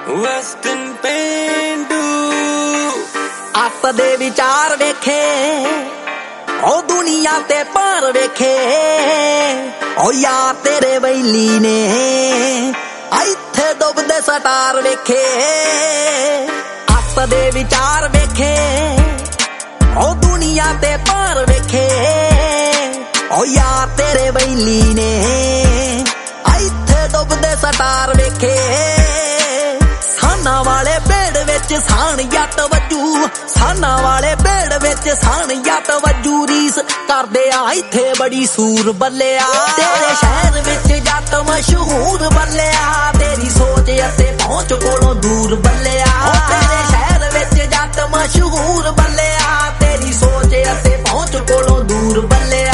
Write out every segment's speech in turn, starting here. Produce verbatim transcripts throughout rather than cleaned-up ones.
western ਪੇਂਡੂ ਅੱਤ ਦੇ ਵਿਚਾਰ ਵੇਖੇ ਉਹ ਦੁਨੀਆ ਤੇ ਪਾਰ ਵੇਖੇ ਉਹ ਯਾਰ ਤੇਰੇ ਬੈਲੀ ਨੇ ਇੱਥੇ ਡੁੱਬਦੇ ਸਟਾਰ ਵੇਖੇ ਅੱਤ ਦੇ ਵਿਚਾਰ ਵੇਖੇ ਉਹ ਦੁਨੀਆ ਤੇ ਪਾਰ ਵੇਖੇ ਉਹ ਯਾਰ ਤੇਰੇ ਬੈਲੀ ਨੇ ਇੱਥੇ ਡੁੱਬਦੇ ਸਟਾਰ ਵੇਖੇ ਸਾਨਾ ਵਾਲੇ ਬੇੜ ਵਿੱਚ ਸਾਣ ਜੱਟ ਵੱਜੂ ਸਾਨਾ ਵਾਲੇ ਬੇੜ ਵਿੱਚ ਸਾਣ ਜੱਟ ਵੱਜੂ ਰੀਸ ਕਰਦੇ ਆ ਇੱਥੇ ਬੜੀ ਸੂਰ ਬੱਲਿਆ ਤੇਰੇ ਸ਼ਹਿਰ ਵਿੱਚ ਜੱਟ ਮਸ਼ਹੂਰ ਬੱਲਿਆ ਤੇਰੀ ਸੋਚ ਅਤੇ ਪਹੁੰਚ ਕੋਲੋਂ ਦੂਰ ਬੱਲਿਆ ਤੇਰੇ ਸ਼ਹਿਰ ਵਿੱਚ ਜੱਟ ਮਸ਼ਹੂਰ ਬੱਲਿਆ ਤੇਰੀ ਸੋਚ ਅਤੇ ਪਹੁੰਚ ਕੋਲੋਂ ਦੂਰ ਬੱਲਿਆ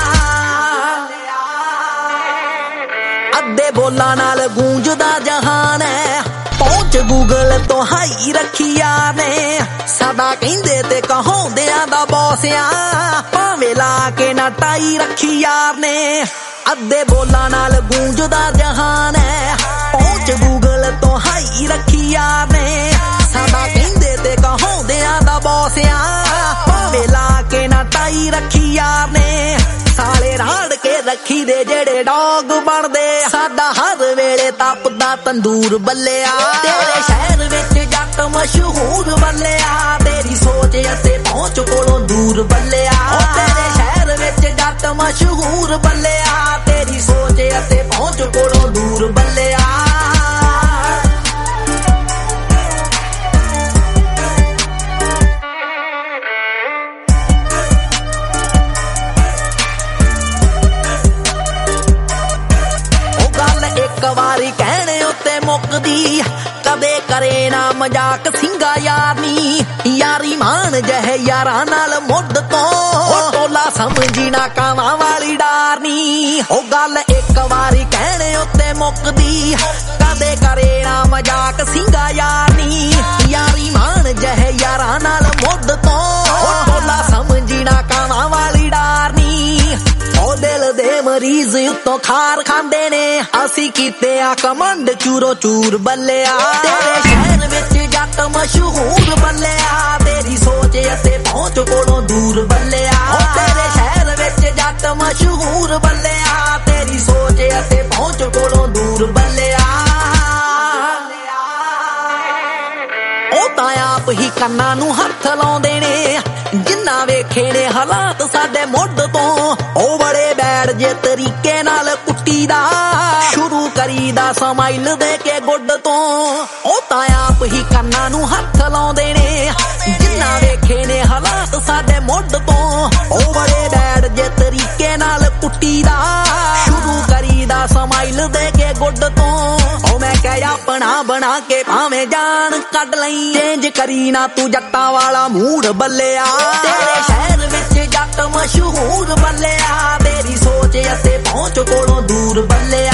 ਅੱਧੇ ਬੋਲਾਂ ਨਾਲ ਗੂੰਜਦਾ ਜਹਾਨ ਹੈ ਪਹੁੰਚ ਗੂਗਲ ਤੋਂ ਹਾਈ ਰੱਖਿਆ ਨੇ ਸਦਾ ਕਹਿੰਦੇ ਤੇ ਕਹਾਉਂਦਿਆਂ ਦਾ ਬੌਸਿਆ ਭਾਵੇਂ ਲਾ ਕੇ ਨਾ ਟਾਈ ਰੱਖੀ ਯਾਰ ਨੇ ਅੱਧੇ ਬੋਲਾਂ ਨਾਲ ਗੂੰਜਦਾ ਜਹਾਨ ਹੈ ਪਹੁੰਚ ਗੂਗਲ ਤੋਂ ਹਾਈ ਰੱਖੀ ਯਾਰ ਨੇ ਸਦਾ ਕਹਿੰਦੇ ਤੇ ਕਹਾਉਂਦਿਆਂ ਦਾ ਬੌਸਿਆ ਭਾਵੇਂ ਲਾ ਕੇ ਨਾ ਟਾਈ ਰੱਖੀ ਯਾਰ ਨੇ ਸਾਲੇ ਰਾੜ ਕੇ ਰੱਖੀ ਦੇ ਜਿਹੜੇ ਡੌਗ ਬਣਦੇ ਸਾਡਾ ਹਰ ਵੇਲੇ ਤਪਦਾ ਤੰਦੂਰ ਬੱਲਿਆ ਤੇਰੇ ਸ਼ਹਿਰ ਵਿੱਚ ਜੱਟ ਮਸ਼ਹੂਰ ਬੱਲਿਆ ਤੇਰੀ ਸੋਚ ਅਤੇ ਪਹੁੰਚ ਕੋਲੋਂ ਦੂਰ ਬੱਲਿਆ ਤੇਰੇ ਸ਼ਹਿਰ ਵਿੱਚ ਜੱਟ ਮਸ਼ਹੂਰ ਬੱਲਿਆ ਤੇਰੀ ਸੋਚ ਅਤੇ ਪਹੁੰਚ ਕੋਲੋਂ ਦੂਰ ਬੱਲਿਆ ਇੱਕ ਵਾਰੀ ਕਹਿਣੇ ਉੱਤੇ ਮੁੱਕਦੀ ਕਦੇ ਕਰੇ ਨਾ ਮਜ਼ਾਕ ਸਿੰਘਾ ਯਾਰ ਨੀ ਯਾਰੀ ਮਾਨ ਜਹ ਯਾਰਾਂ ਨਾਲ ਮੁੱਢ ਤੋਂ ਟੋਲਾ ਸਮਝੀ ਨਾ ਕਾਵਾਂ ਵਾਲੀ ਡਾਰਨੀ ਉਹ ਗੱਲ ਇੱਕ ਵਾਰੀ ਕਹਿਣੇ ਉੱਤੇ ਮੁੱਕਦੀ ਕਦੇ ਕਰੇ ਨਾ ਮਜ਼ਾਕ ਸਿੰਘਾ ਯਾਰ ਨੀ ਯਾਰੀ ਮਾਨ ਜਹ ਯਾਰਾਂ ਨਾਲ ਮੁੱਢ ਤੋਂ ਟੋਲਾ ਸਮਝੀ ਨਾ ਕਾਵਾਂ ਵਾਲੀ ਡਾਰਨੀ ਉਹ ਦਿਲ ਦੇ ਮਰੀਜ਼ ਉੱਤੋਂ ਖਾਰ ਖਾਂਦੇ ਨੇ ਅਸੀਂ ਕੀਤੇ ਆ ਕਮੰਡ ਚੂਰੋ ਚੂਰ ਬੱਲਿਆ ਤੇਰੇ ਸ਼ਹਿਰ ਵਿੱਚ ਜੱਟ ਮਸ਼ਹੂਰ ਬੱਲਿਆ ਤੇਰੀ ਸੋਚ ਅਤੇ ਪਹੁੰਚ ਕੋਲੋਂ ਦੂਰ ਬੱਲਿਆ ਤੇਰੇ ਸ਼ਹਿਰ ਵਿੱਚ ਜੱਟ ਮਸ਼ਹੂਰ ਬੱਲਿਆ ਤੇਰੀ ਸੋਚ ਅਤੇ ਪਹੁੰਚ ਕੋਲੋਂ ਦੂਰ ਬੱਲਿਆ ਉਹ ਤਾਂ ਆਪ ਹੀ ਕੰਨਾਂ ਨੂੰ ਹੱਥ ਲਾਉਂਦੇ ਨੇ ਜਿੰਨਾ ਵੇਖੇ ਨੇ ਹਾਲਾਤ ਸਾਡੇ ਮੁੱਢ ਤੋਂ ਉਹ ਬੜੇ ਬੈੜ ਜੇ ਤਰੀਕੇ ਨਾਲ ਕੁੱਟੀ ਦਾ ਸ਼ੁਰੂ ਕਰੀਦਾ ਸਮਾਈਲ ਦੇ ਕੇ ਗੁੱਡ ਤੋਂ ਉਹ ਤਾਂ ਆਪ ਹੀ ਕੰਨਾਂ ਨੂੰ ਹੱਥ ਲਾਉਂਦੇ ਨੇ ਜਿੰਨਾ ਵੇਖੇ ਨੇ ਹਾਲਾਤ ਸਾਡੇ ਮੁੱਢ ਤੋਂ ਉਹ ਬੜੇ ਬੈੜ ਜੇ ਤਰੀਕੇ ਨਾਲ ਕੁੱਟੀ ਦਾ ਸ਼ੁਰੂ ਕਰੀਦਾ ਸਮਾਈਲ ਦੇ ਕੇ ਗੁੱਡ ਤੋਂ ਉਹ ਮੈਂ ਕਹਿ ਆਪਣਾ ਬਣਾ ਕੇ ਭਾਵੇਂ ਜਾਨ ਕੱਢ ਲਈ ਚੇਂਜ ਕਰੀ ਨਾ ਤੂੰ ਜੱਟਾਂ ਵਾਲਾ ਮੂਡ ਬੱਲਿਆ ਤੇਰੇ ਸ਼ਹਿਰ ਵਿੱਚ ਜੱਟ ਮਸ਼ਹੂਰ ਬੱਲਿਆ ਤੇਰੀ ਸੋਚ ਅਤੇ ਪਹੁੰਚ ਕੋਲੋਂ ਦੂਰ ਬੱਲਿਆ